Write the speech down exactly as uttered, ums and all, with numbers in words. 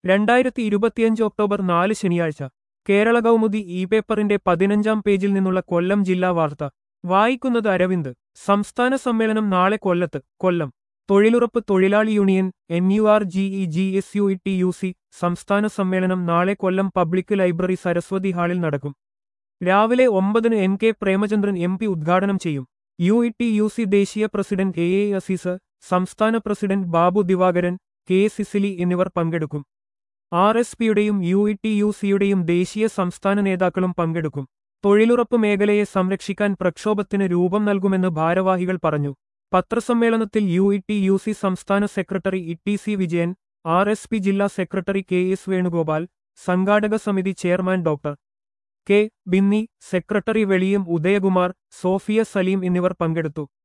രണ്ടായിരത്തി ഇരുപത്തിയഞ്ച് ഒക്ടോബർ നാല് ശനിയാഴ്ച കേരള കൗമുദി ഇ പേപ്പറിന്റെ പതിനഞ്ചാം പേജിൽ നിന്നുള്ള കൊല്ലം ജില്ലാ വാർത്ത വായിക്കുന്നത് അരവിന്ദ്. സംസ്ഥാന സമ്മേളനം നാളെ കൊല്ലത്ത്. കൊല്ലം തൊഴിലുറപ്പ് തൊഴിലാളി union N U R G E G S U E T U C സംസ്ഥാന സമ്മേളനം നാളെ കൊല്ലം പബ്ലിക് ലൈബ്രറി സരസ്വതി ഹാളിൽ നടക്കും. രാവിലെ ഒമ്പതിന് N K Premachandran M P ഉദ്ഘാടനം ചെയ്യും. U E T U C ദേശീയ പ്രസിഡന്റ് എ എ അസീസ്, സംസ്ഥാന പ്രസിഡന്റ് ബാബു ദിവാകരൻ, കെ സിസിലി എന്നിവർ പങ്കെടുക്കും. ആർ എസ് പിയുടെയും യു ഇ ടി യു സിയുടെയും ദേശീയ സംസ്ഥാന നേതാക്കളും പങ്കെടുക്കും. തൊഴിലുറപ്പ് മേഖലയെ സംരക്ഷിക്കാൻ പ്രക്ഷോഭത്തിന് രൂപം നൽകുമെന്ന് ഭാരവാഹികൾ പറഞ്ഞു. പത്രസമ്മേളനത്തിൽ U E T U C സംസ്ഥാന secretary E T C Vijayan, R S P ജില്ലാ സെക്രട്ടറി കെ എസ് വേണുഗോപാൽ, സംഘാടക സമിതി chairman doctor K Binny, secretary Veliyam Udayakumar, Sofia Saleem എന്നിവർ പങ്കെടുത്തു.